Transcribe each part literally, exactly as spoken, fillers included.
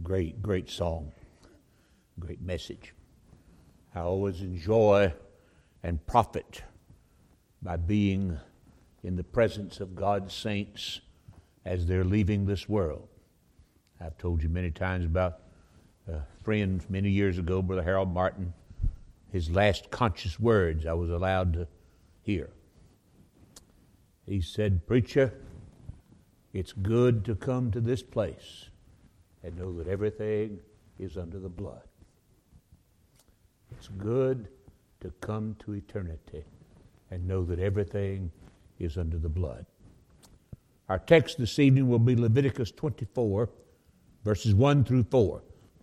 Great, great song. Great message. I always enjoy and profit by being in the presence of God's saints as they're leaving this world. I've told you many times about a friend many years ago, Brother Harold Martin, his last conscious words I was allowed to hear. He said, "Preacher, it's good to come to this place and know that everything is under the blood. It's good to come to eternity and know that everything is under the blood." Our text this evening will be Leviticus twenty-four, verses one through four.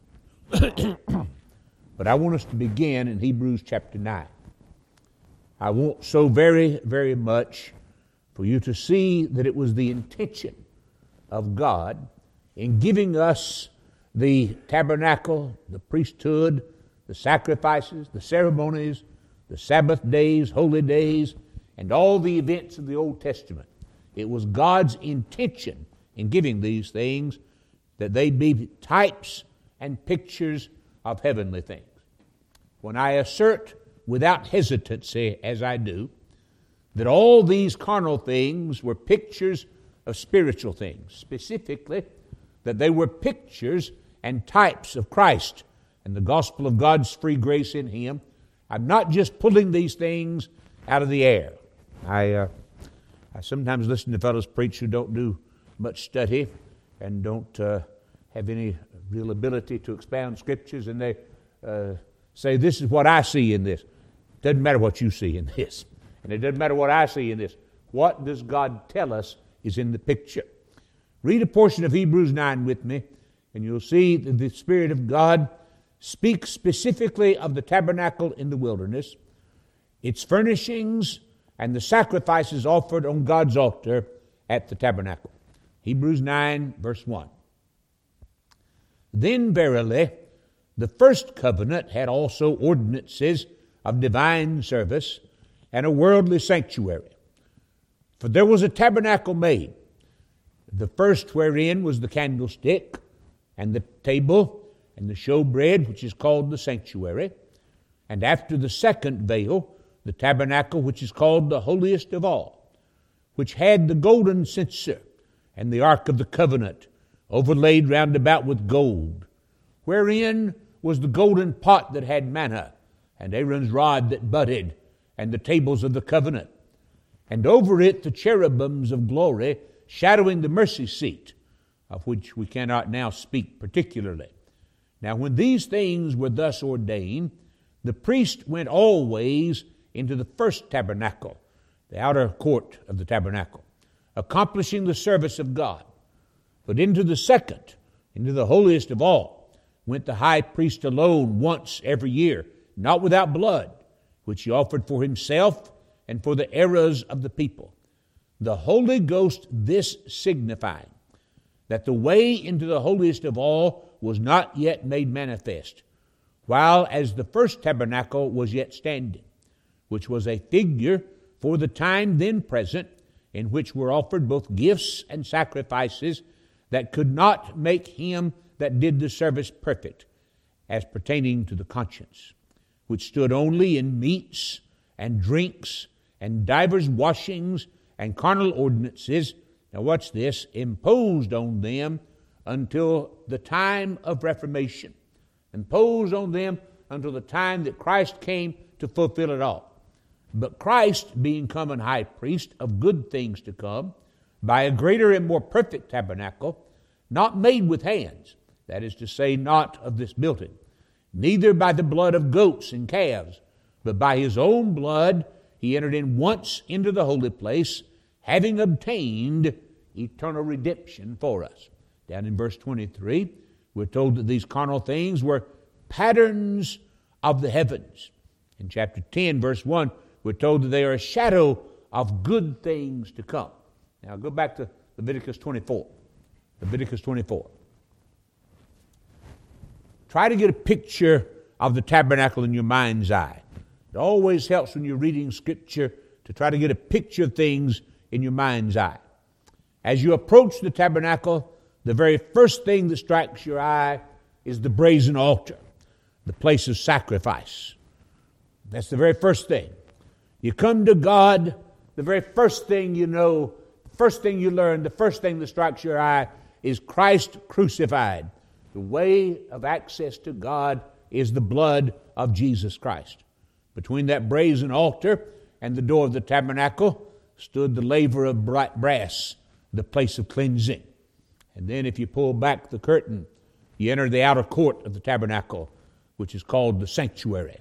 But I want us to begin in Hebrews chapter nine. I want so very, very much for you to see that it was the intention of God in giving us the tabernacle, the priesthood, the sacrifices, the ceremonies, the Sabbath days, holy days, and all the events of the Old Testament. It was God's intention in giving these things that they be types and pictures of heavenly things. When I assert without hesitancy, as I do, that all these carnal things were pictures of spiritual things, specifically that they were pictures and types of Christ and the gospel of God's free grace in Him, I'm not just pulling these things out of the air. I uh, I sometimes listen to fellows preach who don't do much study and don't uh, have any real ability to expound scriptures, and they uh, say, "This is what I see in this." Doesn't matter what you see in this, and it doesn't matter what I see in this. What does God tell us is in the picture? Read a portion of Hebrews nine with me, and you'll see that the Spirit of God speaks specifically of the tabernacle in the wilderness, its furnishings, and the sacrifices offered on God's altar at the tabernacle. Hebrews nine, verse one. "Then verily, the first covenant had also ordinances of divine service and a worldly sanctuary. For there was a tabernacle made, the first wherein was the candlestick, and the table, and the showbread, which is called the sanctuary, and after the second veil, the tabernacle, which is called the holiest of all, which had the golden censer, and the ark of the covenant, overlaid round about with gold, wherein was the golden pot that had manna, and Aaron's rod that budded, and the tables of the covenant, and over it the cherubims of glory, shadowing the mercy seat, of which we cannot now speak particularly. Now when these things were thus ordained, the priest went always into the first tabernacle, the outer court of the tabernacle, accomplishing the service of God. But into the second, into the holiest of all, went the high priest alone once every year, not without blood, which he offered for himself and for the errors of the people. The Holy Ghost this signifying, that the way into the holiest of all was not yet made manifest, while as the first tabernacle was yet standing, which was a figure for the time then present, in which were offered both gifts and sacrifices that could not make him that did the service perfect, as pertaining to the conscience, which stood only in meats and drinks and divers washings and carnal ordinances. Now watch this, imposed on them until the time of Reformation. Imposed on them until the time that Christ came to fulfill it all. But Christ, being come an high priest of good things to come, by a greater and more perfect tabernacle, not made with hands, that is to say, not of this building, neither by the blood of goats and calves, but by his own blood he entered in once into the holy place, having obtained eternal redemption for us. Down in verse twenty-three, we're told that these carnal things were patterns of the heavens. In chapter ten, verse one, we're told that they are a shadow of good things to come. Now go back to Leviticus twenty-four. Leviticus twenty-four. Try to get a picture of the tabernacle in your mind's eye. It always helps when you're reading Scripture to try to get a picture of things in your mind's eye. As you approach the tabernacle, the very first thing that strikes your eye is the brazen altar, the place of sacrifice. That's the very first thing. You come to God, the very first thing you know, the first thing you learn, the first thing that strikes your eye is Christ crucified. The way of access to God is the blood of Jesus Christ. Between that brazen altar and the door of the tabernacle stood the laver of brass, the place of cleansing. And then if you pull back the curtain, you enter the outer court of the tabernacle, which is called the sanctuary.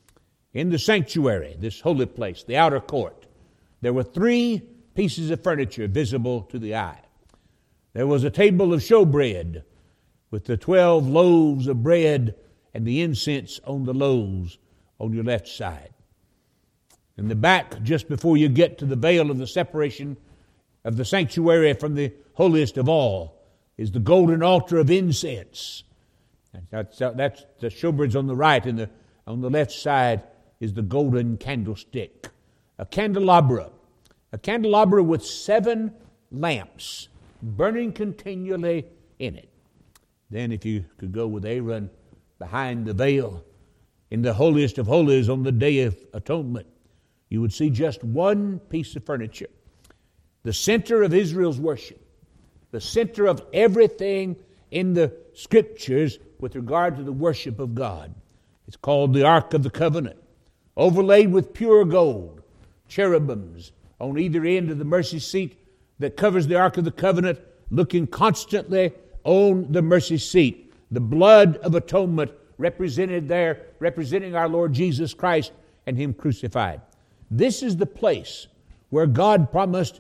In the sanctuary, this holy place, the outer court, there were three pieces of furniture visible to the eye. There was a table of showbread with the twelve loaves of bread and the incense on the loaves on your left side. In the back, just before you get to the veil of the separation of the sanctuary from the holiest of all, is the golden altar of incense. That's, that's the showbread's on the right, and the, on the left side is the golden candlestick. A candelabra, a candelabra with seven lamps burning continually in it. Then if you could go with Aaron behind the veil in the holiest of holies on the Day of Atonement, you would see just one piece of furniture. The center of Israel's worship, the center of everything in the Scriptures with regard to the worship of God. It's called the Ark of the Covenant, overlaid with pure gold, cherubims on either end of the mercy seat that covers the Ark of the Covenant, looking constantly on the mercy seat. The blood of atonement represented there, representing our Lord Jesus Christ and Him crucified. This is the place where God promised,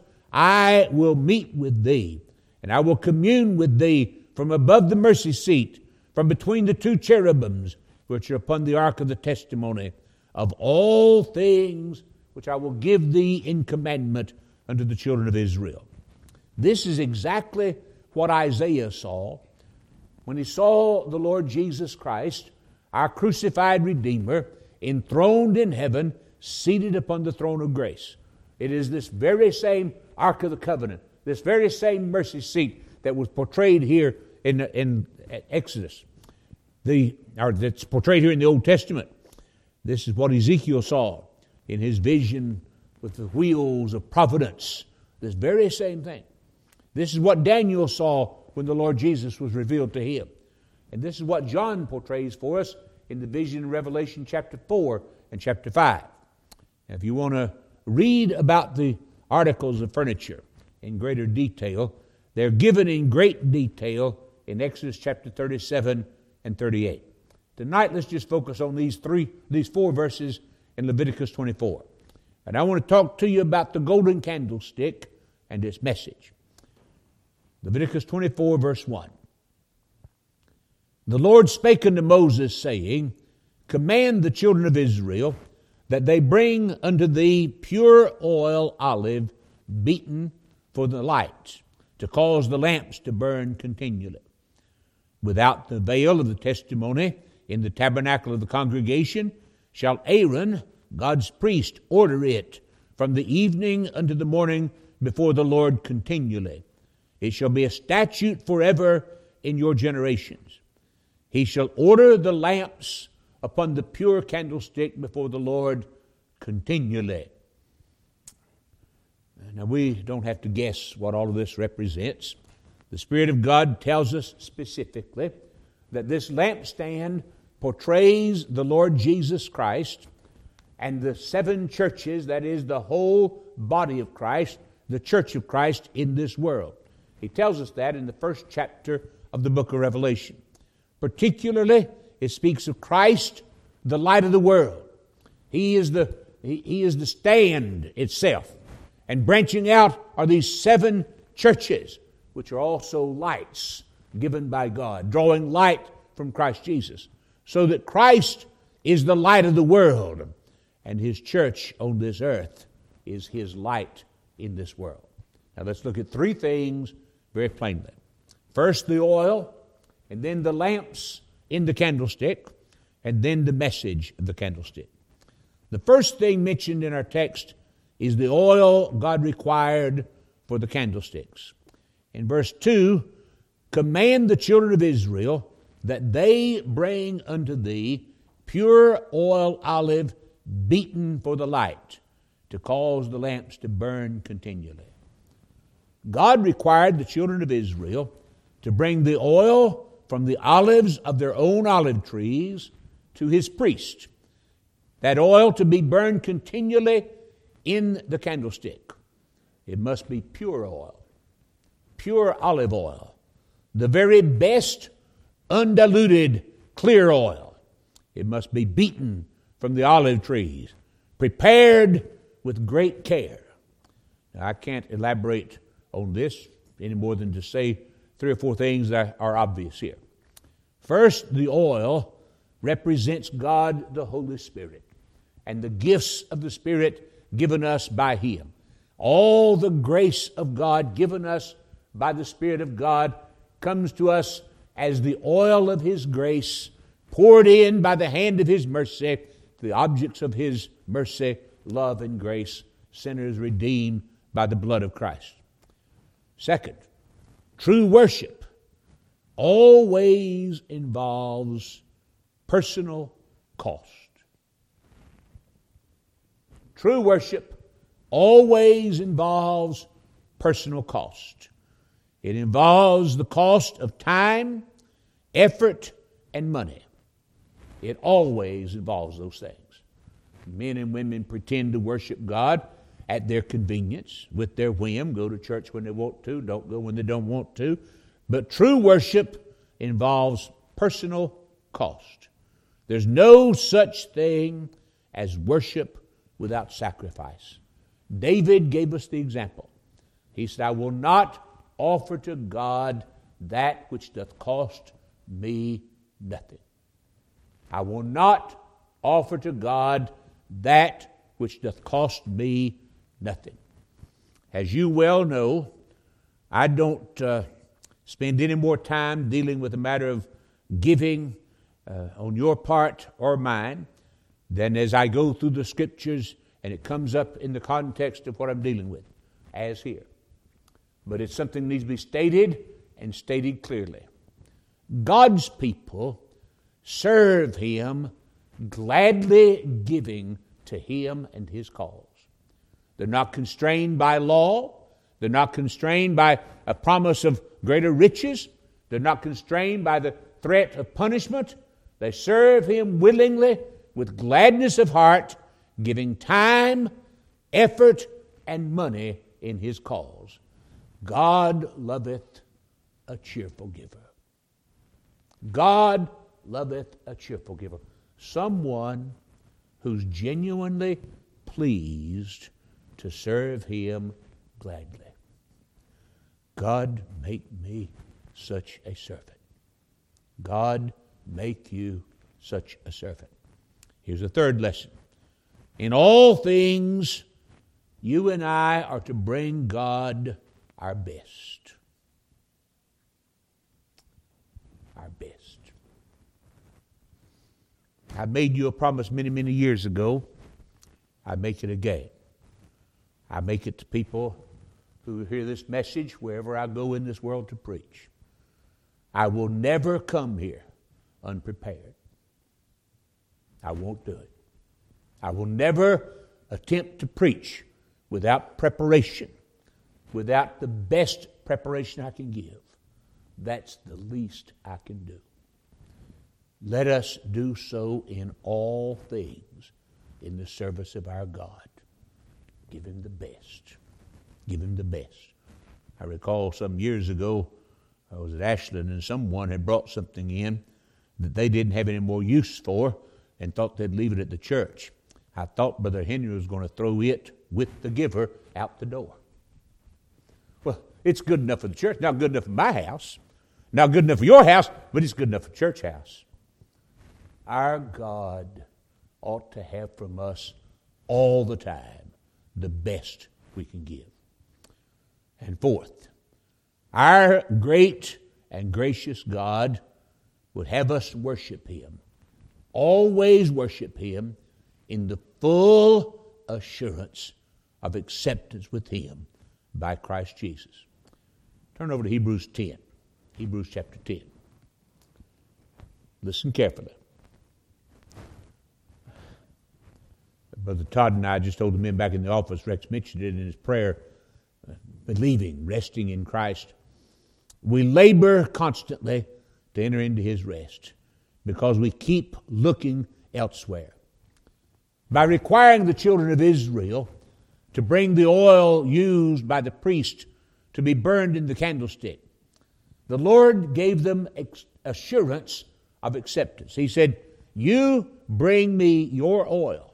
I will meet with thee, and I will commune with thee from above the mercy seat, from between the two cherubims, which are upon the ark of the testimony, of all things which I will give thee in commandment unto the children of Israel. This is exactly what Isaiah saw when he saw the Lord Jesus Christ, our crucified Redeemer, enthroned in heaven, seated upon the throne of grace. It is this very same Ark of the Covenant, this very same mercy seat that was portrayed here in, in Exodus, the, or that's portrayed here in the Old Testament. This is what Ezekiel saw in his vision with the wheels of providence. This very same thing. This is what Daniel saw when the Lord Jesus was revealed to him. And this is what John portrays for us in the vision in Revelation chapter four and chapter five. Now, if you want to read about the articles of furniture in greater detail, they're given in great detail in Exodus chapter thirty-seven and thirty-eight. Tonight, let's just focus on these three, these four verses in Leviticus twenty-four. And I want to talk to you about the golden candlestick and its message. Leviticus twenty-four, verse one. The Lord spake unto Moses, saying, Command the children of Israel that they bring unto thee pure oil olive beaten for the lights, to cause the lamps to burn continually. Without the veil of the testimony, in the tabernacle of the congregation, shall Aaron, God's priest, order it from the evening unto the morning before the Lord continually. It shall be a statute forever in your generations. He shall order the lamps upon the pure candlestick before the Lord continually. Now, we don't have to guess what all of this represents. The Spirit of God tells us specifically that this lampstand portrays the Lord Jesus Christ and the seven churches, that is the whole body of Christ, the church of Christ in this world. He tells us that in the first chapter of the book of Revelation. Particularly, it speaks of Christ, the light of the world. He is the, he, he is the stand itself. And branching out are these seven churches, which are also lights given by God, drawing light from Christ Jesus. So that Christ is the light of the world, and His church on this earth is His light in this world. Now let's look at three things very plainly. First, the oil, and then the lamps in the candlestick, and then the message of the candlestick. The first thing mentioned in our text is the oil God required for the candlesticks. In verse two, command the children of Israel that they bring unto thee pure oil olive beaten for the light, to cause the lamps to burn continually. God required the children of Israel to bring the oil from the olives of their own olive trees to his priest. That oil to be burned continually in the candlestick. It must be pure oil, pure olive oil, the very best undiluted clear oil. It must be beaten from the olive trees, prepared with great care. Now, I can't elaborate on this any more than to say three or four things that are obvious here. First, the oil represents God the Holy Spirit and the gifts of the Spirit given us by Him. All the grace of God given us by the Spirit of God comes to us as the oil of His grace poured in by the hand of His mercy, the objects of His mercy, love, and grace, sinners redeemed by the blood of Christ. Second, true worship always involves personal cost. True worship always involves personal cost. It involves the cost of time, effort, and money. It always involves those things. Men and women pretend to worship God at their convenience, with their whim, go to church when they want to, don't go when they don't want to. But true worship involves personal cost. There's no such thing as worship without sacrifice. David gave us the example. He said, I will not offer to God that which doth cost me nothing. I will not offer to God that which doth cost me nothing. As you well know, I don't uh, spend any more time dealing with the matter of giving uh, on your part or mine than as I go through the Scriptures and it comes up in the context of what I'm dealing with, as here. But it's something that needs to be stated and stated clearly. God's people serve Him, gladly giving to Him and His cause. They're not constrained by law. They're not constrained by a promise of greater riches. They're not constrained by the threat of punishment. They serve Him willingly with gladness of heart, giving time, effort, and money in His cause. God loveth a cheerful giver. God loveth a cheerful giver. Someone who's genuinely pleased to serve Him gladly. God, make me such a servant. God, make you such a servant. Here's a third lesson. In all things, you and I are to bring God our best. Our best. I made you a promise many, many years ago. I make it again. I make it to people who hear this message wherever I go in this world to preach. I will never come here unprepared. I won't do it. I will never attempt to preach without preparation, without the best preparation I can give. That's the least I can do. Let us do so in all things in the service of our God. Give Him the best. Give Him the best. I recall some years ago, I was at Ashland and someone had brought something in that they didn't have any more use for and thought they'd leave it at the church. I thought Brother Henry was going to throw it with the giver out the door. Well, it's good enough for the church, not good enough for my house, not good enough for your house, but it's good enough for church house. Our God ought to have from us all the time the best we can give. And fourth, our great and gracious God would have us worship Him, always worship Him in the full assurance of acceptance with Him by Christ Jesus. Turn over to Hebrews ten, Hebrews chapter ten. Listen carefully. Brother Todd and I just told the men back in the office, Rex mentioned it in his prayer, uh, believing, resting in Christ. We labor constantly to enter into his rest because we keep looking elsewhere. By requiring the children of Israel to bring the oil used by the priest to be burned in the candlestick, the Lord gave them ex- assurance of acceptance. He said, you bring me your oil,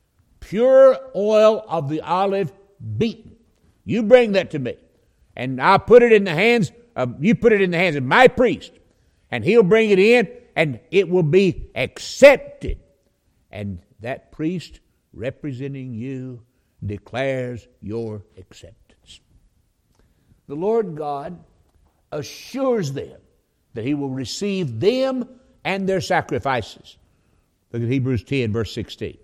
pure oil of the olive beaten. You bring that to me, and I'll put it in the hands of, you put it in the hands of my priest, and he'll bring it in, and it will be accepted. And that priest, representing you, declares your acceptance. The Lord God assures them that he will receive them and their sacrifices. Look at Hebrews ten, verse sixteen.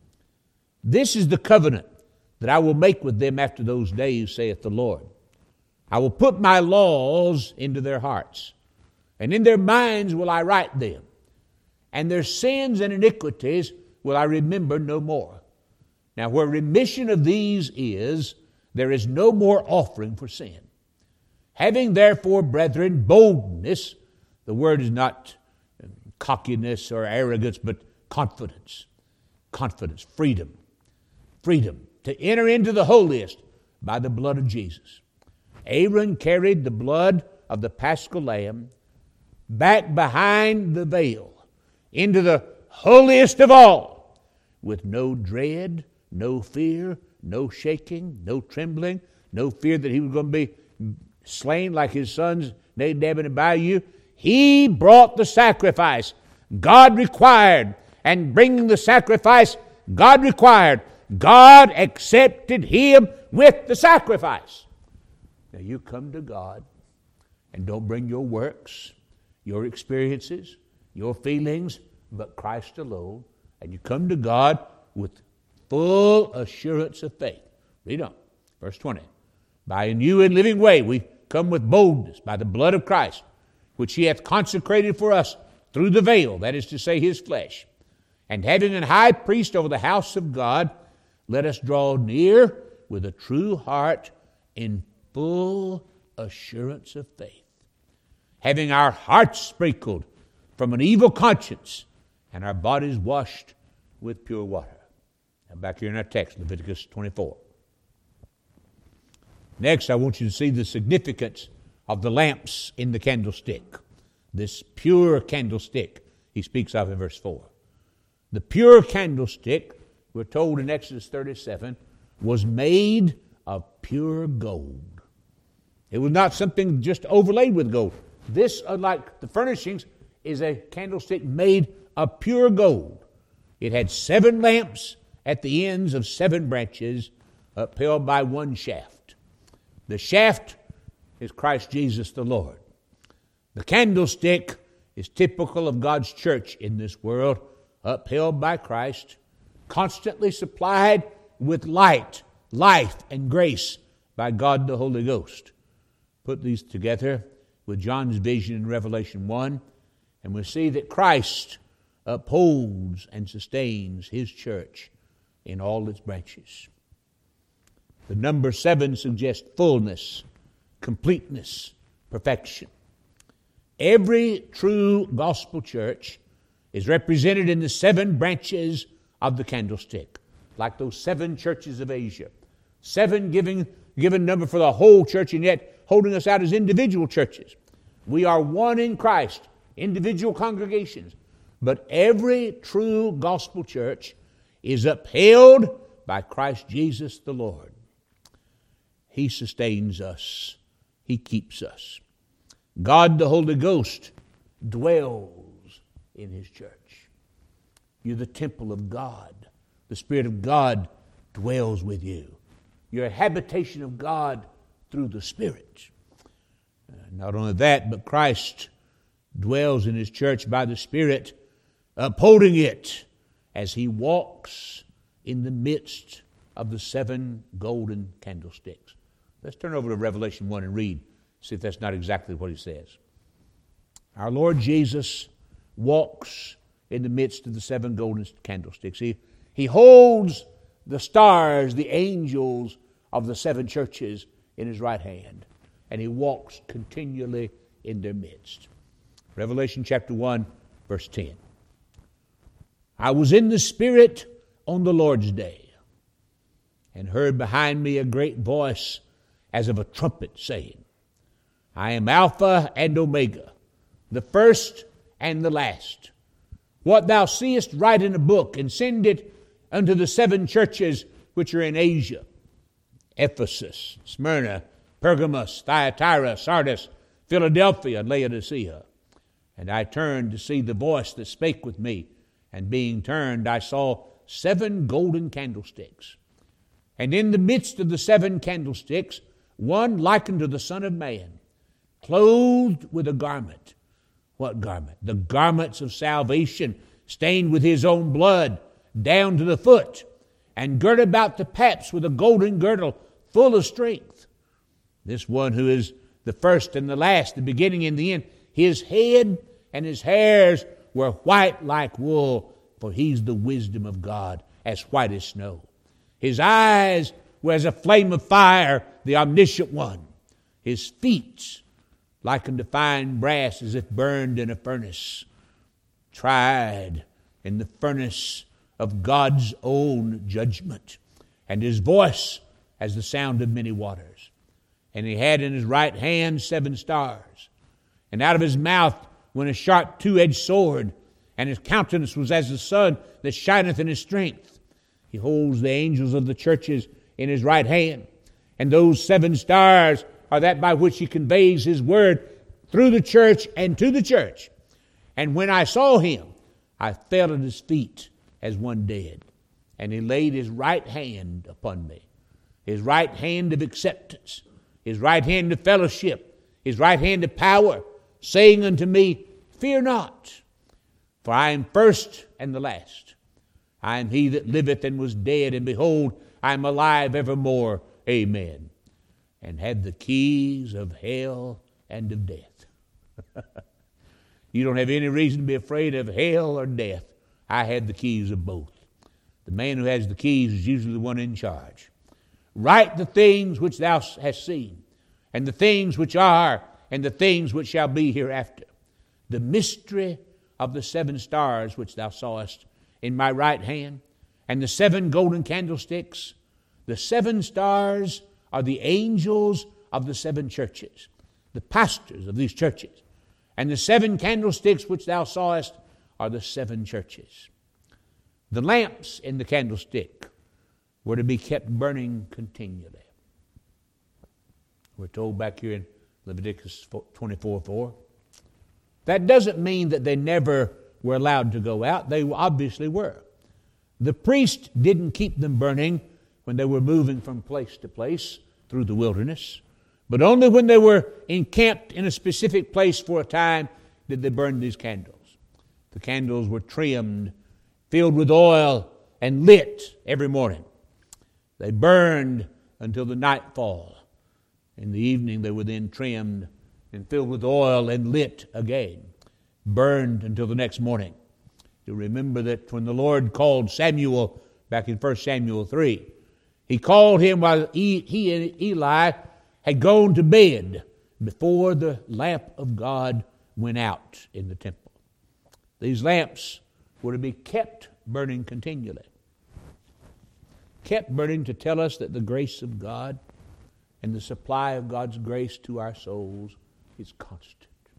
This is the covenant that I will make with them after those days, saith the Lord. I will put my laws into their hearts, and in their minds will I write them, and their sins and iniquities will I remember no more. Now, where remission of these is, there is no more offering for sin. Having therefore, brethren, boldness, the word is not cockiness or arrogance, but confidence. Confidence, freedom. Freedom to enter into the holiest by the blood of Jesus. Aaron carried the blood of the Paschal Lamb back behind the veil into the holiest of all with no dread, no fear, no shaking, no trembling, no fear that he was going to be slain like his sons Nadab and Abihu. He brought the sacrifice God required, and bringing the sacrifice God required, God accepted him with the sacrifice. Now you come to God and don't bring your works, your experiences, your feelings, but Christ alone. And you come to God with full assurance of faith. Read on. Verse twenty. By a new and living way we come with boldness by the blood of Christ, which he hath consecrated for us through the veil, that is to say, his flesh. And having an high priest over the house of God, let us draw near with a true heart in full assurance of faith, having our hearts sprinkled from an evil conscience and our bodies washed with pure water. Now back here in our text, Leviticus twenty-four. Next, I want you to see the significance of the lamps in the candlestick. This pure candlestick he speaks of in verse four. The pure candlestick, we're told in Exodus thirty-seven, was made of pure gold. It was not something just overlaid with gold. This, unlike the furnishings, is a candlestick made of pure gold. It had seven lamps at the ends of seven branches, upheld by one shaft. The shaft is Christ Jesus the Lord. The candlestick is typical of God's church in this world, upheld by Christ, constantly supplied with light, life, and grace by God the Holy Ghost. Put these together with John's vision in Revelation one, and we see that Christ upholds and sustains his church in all its branches. The number seven suggests fullness, completeness, perfection. Every true gospel church is represented in the seven branches of the candlestick, like those seven churches of Asia. Seven giving given number for the whole church, and yet holding us out as individual churches. We are one in Christ, individual congregations. But every true gospel church is upheld by Christ Jesus the Lord. He sustains us. He keeps us. God the Holy Ghost dwells in his church. You're the temple of God. The Spirit of God dwells with you. You're a habitation of God through the Spirit. Uh, not only that, but Christ dwells in his church by the Spirit, upholding it as he walks in the midst of the seven golden candlesticks. Let's turn over to Revelation one and read, see if that's not exactly what he says. Our Lord Jesus walks in the midst of the seven golden candlesticks. He, he holds the stars, the angels of the seven churches in his right hand, and he walks continually in their midst. Revelation chapter one, verse ten. I was in the Spirit on the Lord's day, and heard behind me a great voice as of a trumpet saying, I am Alpha and Omega, the first and the last. What thou seest, write in a book, and send it unto the seven churches which are in Asia, Ephesus, Smyrna, Pergamos, Thyatira, Sardis, Philadelphia, and Laodicea. And I turned to see the voice that spake with me, and being turned, I saw seven golden candlesticks. And in the midst of the seven candlesticks, one like unto the Son of Man, clothed with a garment. What garment? The garments of salvation, stained with his own blood, down to the foot, and girt about the paps with a golden girdle, full of strength. This one who is the first and the last, the beginning and the end, his head and his hairs were white like wool, for he's the wisdom of God, as white as snow. His eyes were as a flame of fire, the omniscient one. His feet like unto fine brass, as if burned in a furnace, tried in the furnace of God's own judgment. And his voice as the sound of many waters. And he had in his right hand seven stars. And out of his mouth went a sharp two-edged sword, and his countenance was as the sun that shineth in his strength. He holds the angels of the churches in his right hand, and those seven stars are that by which he conveys his word through the church and to the church. And when I saw him, I fell at his feet as one dead, and he laid his right hand upon me, his right hand of acceptance, his right hand of fellowship, his right hand of power, saying unto me, Fear not, for I am first and the last. I am he that liveth and was dead, and behold, I am alive evermore. Amen. And had the keys of hell and of death. You don't have any reason to be afraid of hell or death. I had the keys of both. The man who has the keys is usually the one in charge. Write the things which thou hast seen, and the things which are, and the things which shall be hereafter. The mystery of the seven stars which thou sawest in my right hand, and the seven golden candlesticks. The seven stars are the angels of the seven churches, the pastors of these churches. And the seven candlesticks which thou sawest are the seven churches. The lamps in the candlestick were to be kept burning continually. We're told back here in Leviticus twenty-four four. That doesn't mean that they never were allowed to go out. They obviously were. The priest didn't keep them burning when they were moving from place to place through the wilderness, but only when they were encamped in a specific place for a time did they burn these candles. The candles were trimmed, filled with oil, and lit every morning. They burned until the nightfall. In the evening they were then trimmed and filled with oil and lit again, burned until the next morning. You remember that when the Lord called Samuel back in First Samuel three, he called him while he, he and Eli had gone to bed before the lamp of God went out in the temple. These lamps were to be kept burning continually. Kept burning to tell us that the grace of God and the supply of God's grace to our souls is constant.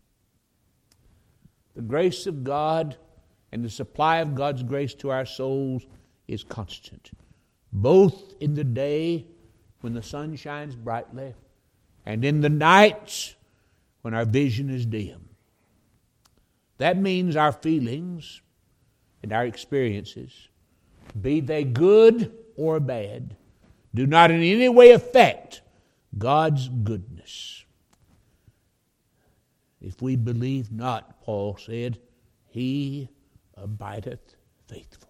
The grace of God and the supply of God's grace to our souls is constant, both in the day when the sun shines brightly and in the nights when our vision is dim. That means our feelings and our experiences, be they good or bad, do not in any way affect God's goodness. If we believe not, Paul said, he abideth faithful.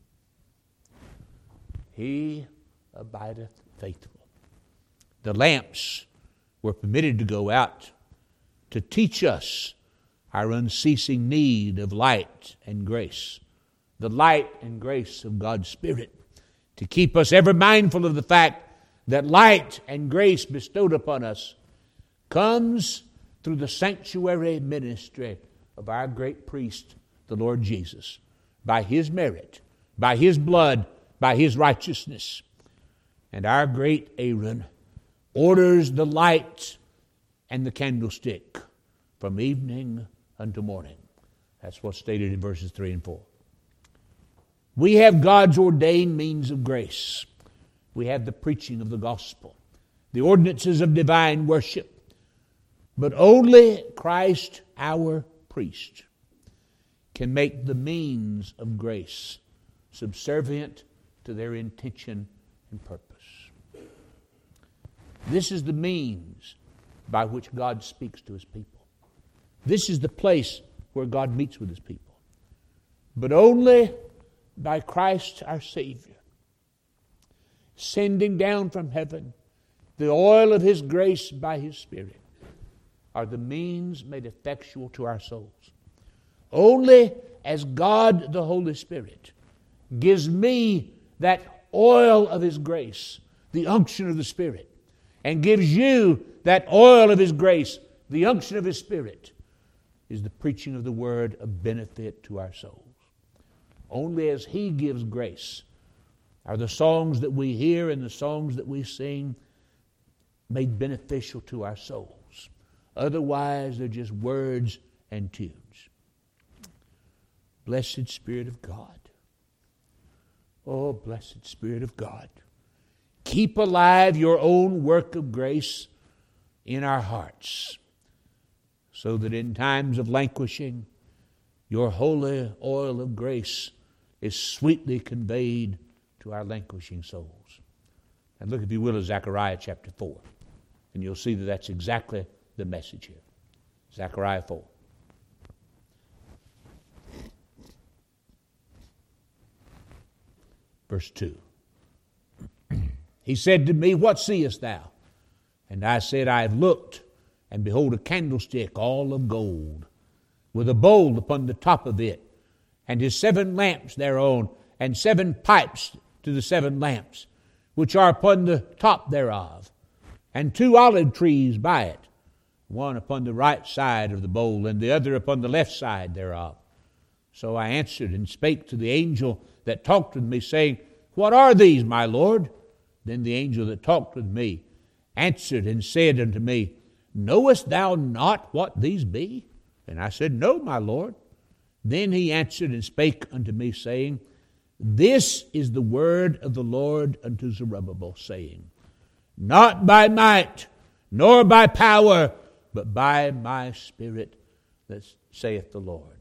He abideth faithful. The lamps were permitted to go out to teach us our unceasing need of light and grace, the light and grace of God's Spirit, to keep us ever mindful of the fact that light and grace bestowed upon us comes through the sanctuary ministry of our great priest, the Lord Jesus, by His merit, by His blood, by His righteousness. And our great Aaron orders the light and the candlestick from evening unto morning. That's what's stated in verses three and four. We have God's ordained means of grace. We have the preaching of the gospel, the ordinances of divine worship. But only Christ, our priest, can make the means of grace subservient to their intention and purpose. This is the means by which God speaks to His people. This is the place where God meets with His people. But only by Christ our Savior, sending down from heaven the oil of His grace by His Spirit, are the means made effectual to our souls. Only as God the Holy Spirit gives me that oil of His grace, the unction of the Spirit, and gives you that oil of His grace, the unction of His Spirit, is the preaching of the Word of benefit to our souls. Only as He gives grace are the songs that we hear and the songs that we sing made beneficial to our souls. Otherwise, they're just words and tunes. Blessed Spirit of God. Oh, blessed Spirit of God. Keep alive your own work of grace in our hearts, so that in times of languishing, your holy oil of grace is sweetly conveyed to our languishing souls. And look, if you will, at Zechariah chapter four, and you'll see that that's exactly the message here. Zechariah four. Verse two. He said to me, what seest thou? And I said, I have looked, and behold, a candlestick all of gold, with a bowl upon the top of it, and his seven lamps thereon, and seven pipes to the seven lamps, which are upon the top thereof, and two olive trees by it, one upon the right side of the bowl, and the other upon the left side thereof. So I answered and spake to the angel that talked with me, saying, what are these, my Lord? Then the angel that talked with me answered and said unto me, knowest thou not what these be? And I said, no, my Lord. Then he answered and spake unto me, saying, this is the word of the Lord unto Zerubbabel, saying, not by might, nor by power, but by my Spirit, that saith the Lord.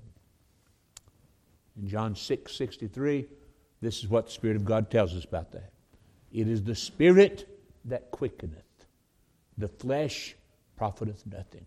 In John six sixty-three, this is what the Spirit of God tells us about that. It is the Spirit that quickeneth, the flesh profiteth nothing.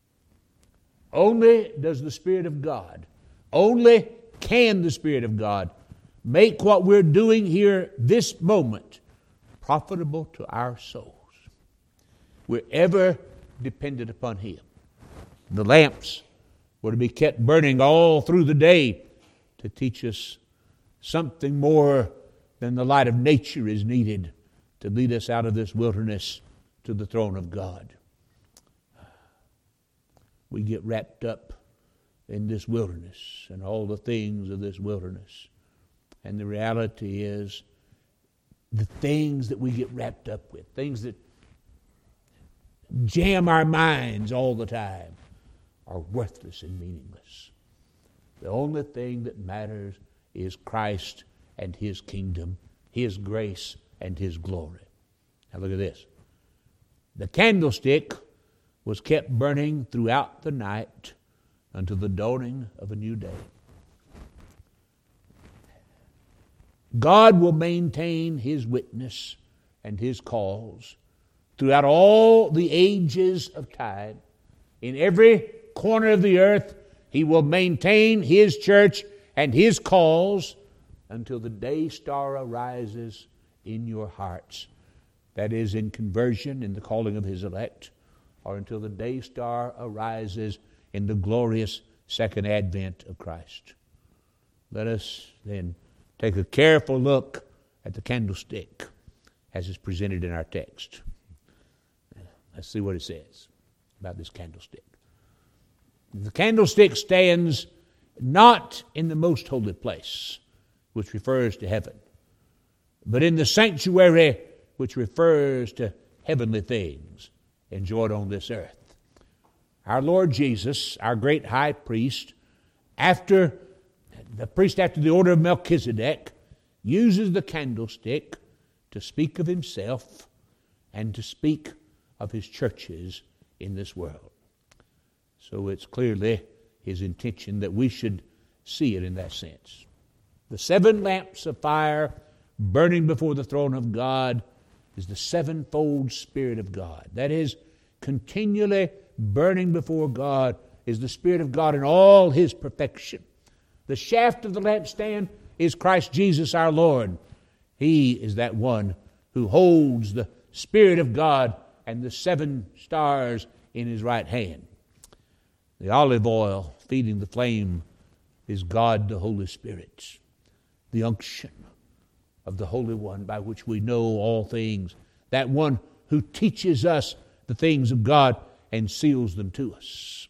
Only does the Spirit of God, only can the Spirit of God make what we're doing here this moment profitable to our souls. We're ever dependent upon Him. The lamps were to be kept burning all through the day to teach us something more than the light of nature is needed to lead us out of this wilderness to the throne of God. We get wrapped up in this wilderness and all the things of this wilderness. And the reality is the things that we get wrapped up with, things that jam our minds all the time, are worthless and meaningless. The only thing that matters is Christ and His kingdom, His grace and His glory. Now look at this. The candlestick was kept burning throughout the night until the dawning of a new day. God will maintain His witness and His cause throughout all the ages of time. In every corner of the earth, He will maintain His church and His cause until the day star arises in your hearts. That is, in conversion, in the calling of His elect, or until the day star arises in the glorious second advent of Christ. Let us then take a careful look at the candlestick as is presented in our text. Let's see what it says about this candlestick. The candlestick stands not in the most holy place, which refers to heaven, but in the sanctuary, which refers to heavenly things enjoyed on this earth. Our Lord Jesus, our great high priest, after the priest after the order of Melchizedek, uses the candlestick to speak of himself and to speak of his churches in this world. So it's clearly his intention that we should see it in that sense. The seven lamps of fire burning before the throne of God is the sevenfold Spirit of God. That is, continually burning before God is the Spirit of God in all His perfection. The shaft of the lampstand is Christ Jesus our Lord. He is that one who holds the Spirit of God and the seven stars in His right hand. The olive oil feeding the flame is God the Holy Spirit, the unction of the Holy One by which we know all things, that one who teaches us the things of God and seals them to us.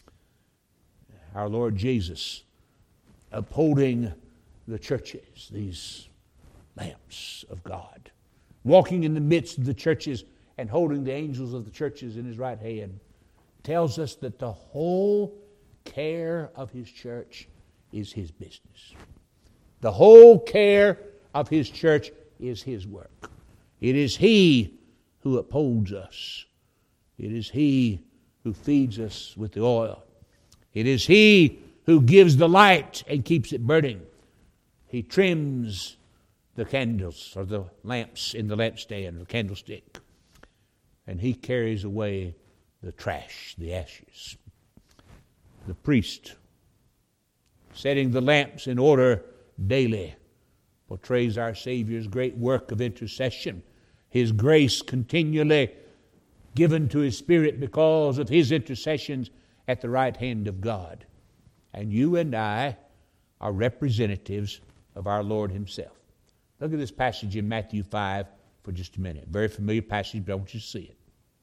Our Lord Jesus upholding the churches, these lamps of God, walking in the midst of the churches and holding the angels of the churches in His right hand, tells us that the whole care of His church is His business. The whole care of His church is His work. It is He who upholds us. It is He who feeds us with the oil. It is He who gives the light and keeps it burning. He trims the candles or the lamps in the lampstand, the candlestick, and He carries away the trash, the ashes. The priest, setting the lamps in order daily, portrays our Savior's great work of intercession, His grace continually given to His Spirit because of His intercessions at the right hand of God. And you and I are representatives of our Lord Himself. Look at this passage in Matthew five for just a minute. Very familiar passage, but I want you to see it.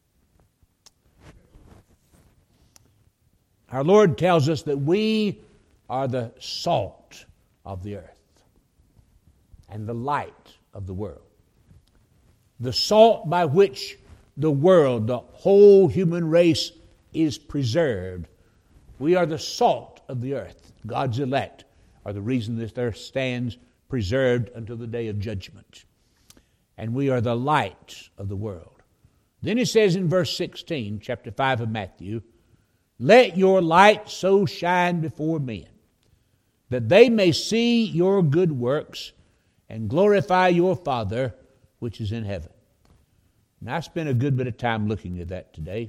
Our Lord tells us that we are the salt of the earth and the light of the world. The salt by which the world, the whole human race, is preserved. We are the salt of the earth. God's elect are the reason this earth stands preserved until the day of judgment. And we are the light of the world. Then it says in verse sixteen, chapter five of Matthew, "Let your light so shine before men, that they may see your good works and glorify your Father which is in heaven." Now, I spent a good bit of time looking at that today,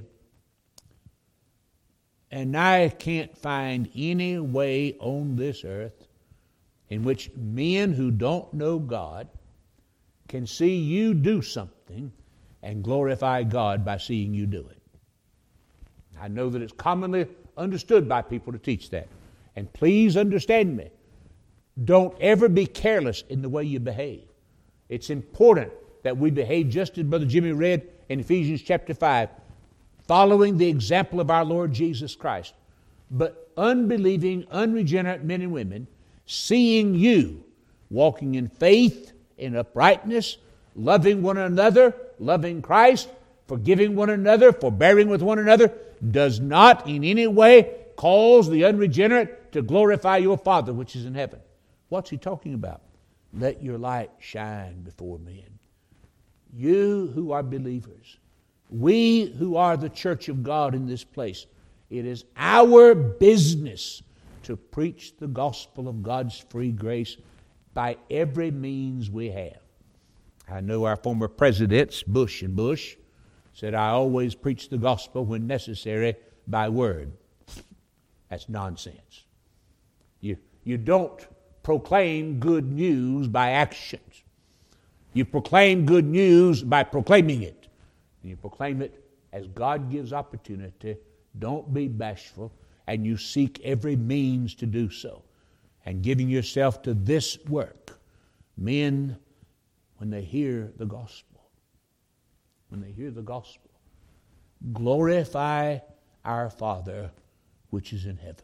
and I can't find any way on this earth in which men who don't know God can see you do something and glorify God by seeing you do it. I know that it's commonly understood by people to teach that. And please understand me. Don't ever be careless in the way you behave. It's important that we behave just as Brother Jimmy read in Ephesians chapter five, following the example of our Lord Jesus Christ. But unbelieving, unregenerate men and women, seeing you walking in faith, in uprightness, loving one another, loving Christ, forgiving one another, forbearing with one another, does not in any way cause the unregenerate to glorify your Father which is in heaven. What's he talking about? Let your light shine before men. You who are believers, we who are the church of God in this place, it is our business to preach the gospel of God's free grace by every means we have. I know our former presidents, Bush and Bush, said, "I always preach the gospel when necessary by word." That's nonsense. You, you don't proclaim good news by actions. You proclaim good news by proclaiming it. And you proclaim it as God gives opportunity. Don't be bashful. and you seek every means to do so, and giving yourself to this work, men, when they hear the gospel, when they hear the gospel, glorify our Father which is in heaven.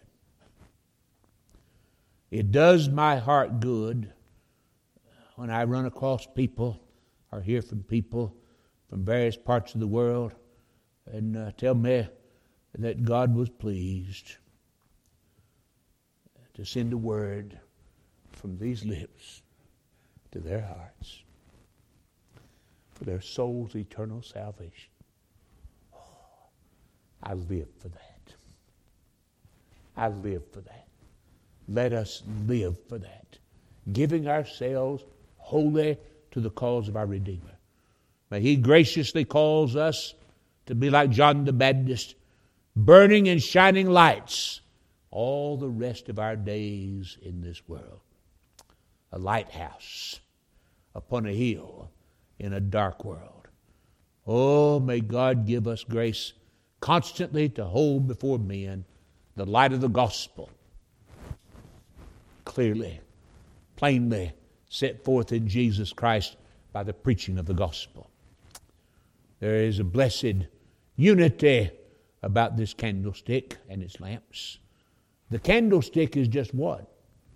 It does my heart good when I run across people or hear from people from various parts of the world and uh, tell me that God was pleased to send a word from these lips to their hearts for their soul's eternal salvation. Oh, I live for that. I live for that. Let us live for that, giving ourselves wholly to the cause of our Redeemer. May He graciously calls us to be like John the Baptist, burning and shining lights all the rest of our days in this world. A lighthouse upon a hill in a dark world. Oh, may God give us grace constantly to hold before men the light of the gospel, clearly, plainly set forth in Jesus Christ by the preaching of the gospel. There is a blessed unity about this candlestick and its lamps. The candlestick is just one.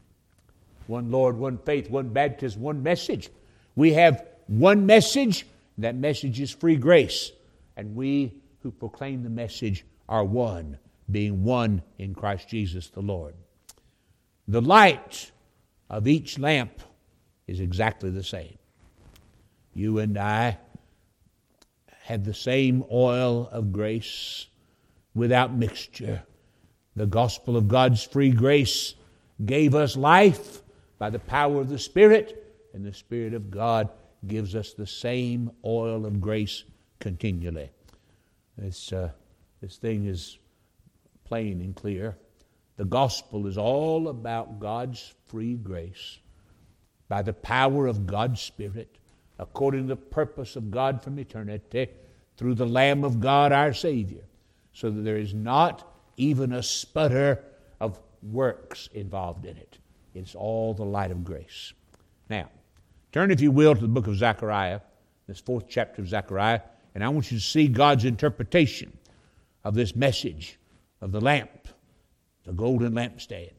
One Lord, one faith, one baptism, one message. We have one message. That message is free grace. And we who proclaim the message are one, being one in Christ Jesus the Lord. The light of each lamp is exactly the same. You and I have the same oil of grace without mixture. The gospel of God's free grace gave us life by the power of the Spirit, and the Spirit of God gives us the same oil of grace continually. This, uh, this thing is plain and clear. The gospel is all about God's free grace by the power of God's Spirit, according to the purpose of God from eternity, through the Lamb of God our Savior, so that there is not even a sputter of works involved in it. It's all the light of grace. Now, turn, if you will, to the book of Zechariah, this fourth chapter of Zechariah, and I want you to see God's interpretation of this message of the lamp, the golden lampstand.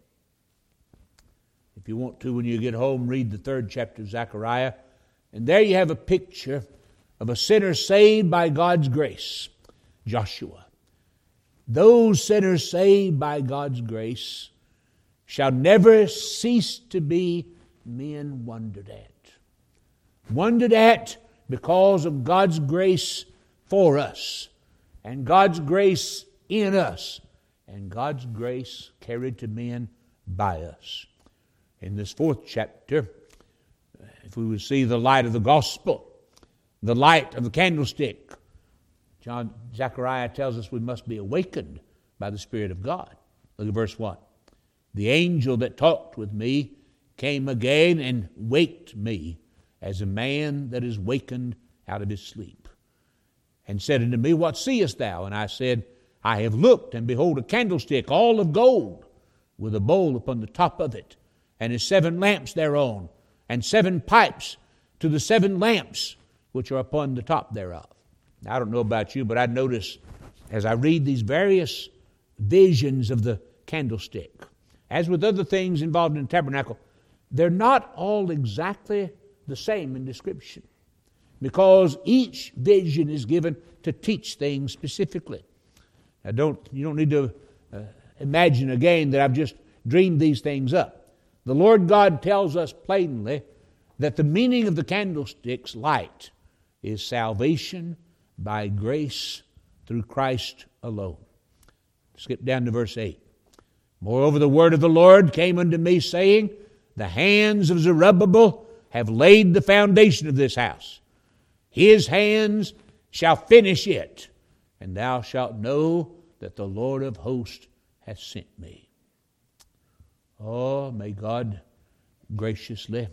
If you want to, when you get home, read the third chapter of Zechariah, and there you have a picture of a sinner saved by God's grace, Joshua. Those sinners saved by God's grace shall never cease to be men wondered at. Wondered at because of God's grace for us, and God's grace in us, and God's grace carried to men by us. In this fourth chapter, if we would see the light of the gospel, the light of the candlestick, John Zechariah tells us we must be awakened by the Spirit of God. Look at verse one. The angel that talked with me came again and waked me as a man that is wakened out of his sleep, and said unto me, What seest thou? And I said, I have looked, and behold, a candlestick all of gold, with a bowl upon the top of it, and his seven lamps thereon, and seven pipes to the seven lamps which are upon the top thereof. Now, I don't know about you, but I notice as I read these various visions of the candlestick, as with other things involved in the tabernacle, they're not all exactly the same in description, because each vision is given to teach things specifically. Now, don't you don't need to uh, imagine again that I've just dreamed these things up. The Lord God tells us plainly that the meaning of the candlestick's light is salvation by grace through Christ alone. Skip down to verse eight. Moreover, the word of the Lord came unto me, saying, The hands of Zerubbabel have laid the foundation of this house. His hands shall finish it, and thou shalt know that the Lord of hosts hath sent me. Oh, may God graciously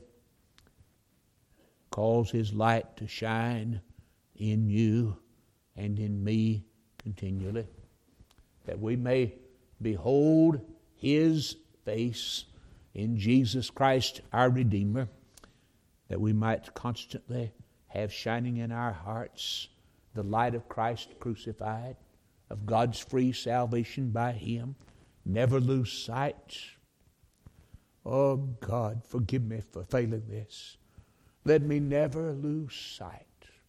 cause His light to shine in you and in me continually, that we may behold His face in Jesus Christ our Redeemer, that we might constantly have shining in our hearts the light of Christ crucified, of God's free salvation by Him. Never lose sight. Oh God, forgive me for failing this. Let me never lose sight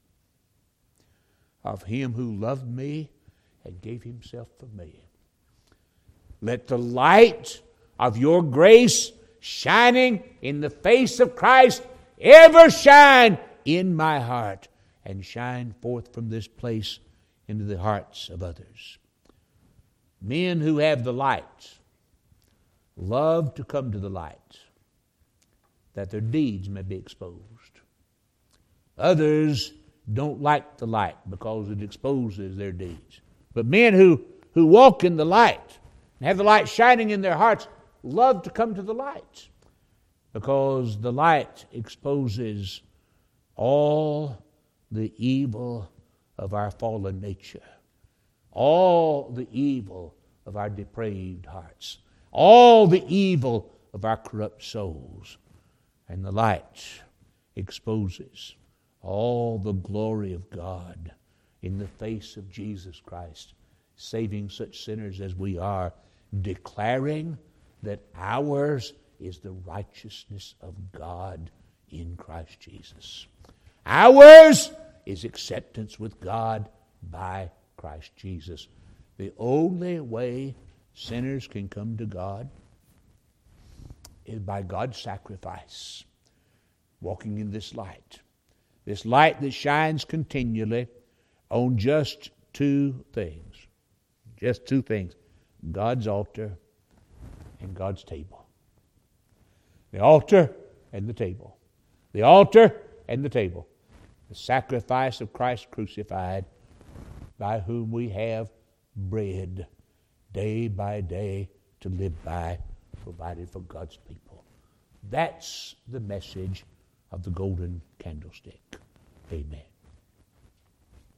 of Him who loved me and gave Himself for me. Let the light of your grace shining in the face of Christ ever shine in my heart and shine forth from this place into the hearts of others. Men who have the light love to come to the light, that their deeds may be exposed. Others don't like the light because it exposes their deeds. But men who, who walk in the light and have the light shining in their hearts love to come to the light, because the light exposes all the evil of our fallen nature, all the evil of our depraved hearts, all the evil of our corrupt souls. And the light exposes all the glory of God in the face of Jesus Christ, saving such sinners as we are, declaring that ours is the righteousness of God in Christ Jesus. Ours is acceptance with God by Christ Jesus. The only way sinners can come to God is by God's sacrifice, walking in this light. This light that shines continually on just two things. Just two things. God's altar and God's table. The altar and the table. The altar and the table. The sacrifice of Christ crucified, by whom we have bread day by day to live by, provided for God's people. That's the message of the golden candlestick. Amen.